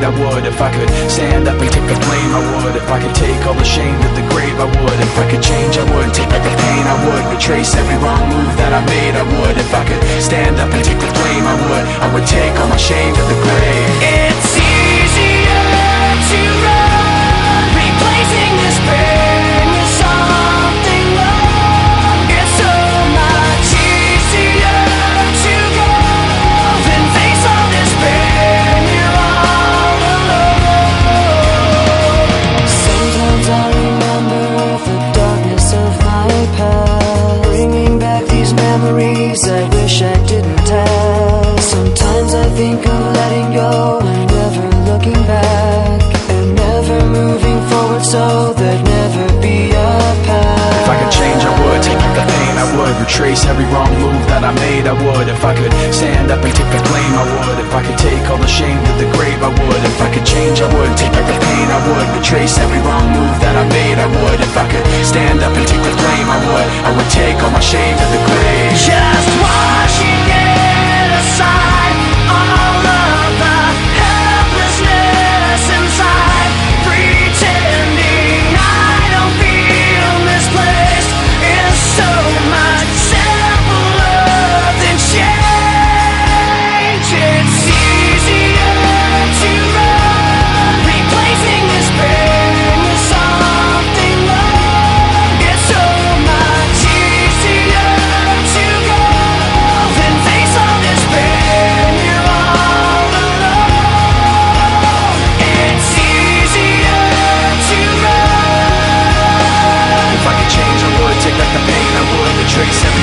I would. If I could stand up and take the blame, I would. If I could take all the shame to the grave, I would. If I could change, I would. Take back the pain, I would. Retrace every wrong move that I made, I would. If I could stand up and take the blame, I would. I would take all my shame to the grave. It's easier to run, replacing this pain with something more. It's so much easier to go than face all this pain. You're all alone. Sometimes I remember the darkness of my past, bringing back these memories I wish I didn't have. Sometimes I think of letting go and never looking back, and never moving forward so there'd never be a path. If I could change, I would. Take back the pain, I would. Retrace every wrong move that I made, I would. If I could stand up and take the blame, I would. If I could take all the shame to the grave, I would. If I could change, I would. Take back the pain, I would. Retrace every wrong move that I made, I would. If I could stand up and take the blame, I would. I would take all my shame to the grave. Just washing it aside, all of the helplessness inside, pretending I don't feel misplaced is so much simpler than change. It's easier to run, replacing this pain with something more. It's so much easier to go than face all this pain. You're all alone. It's easier to run. If I could change, I would. Take back the pain, I would. Retrace every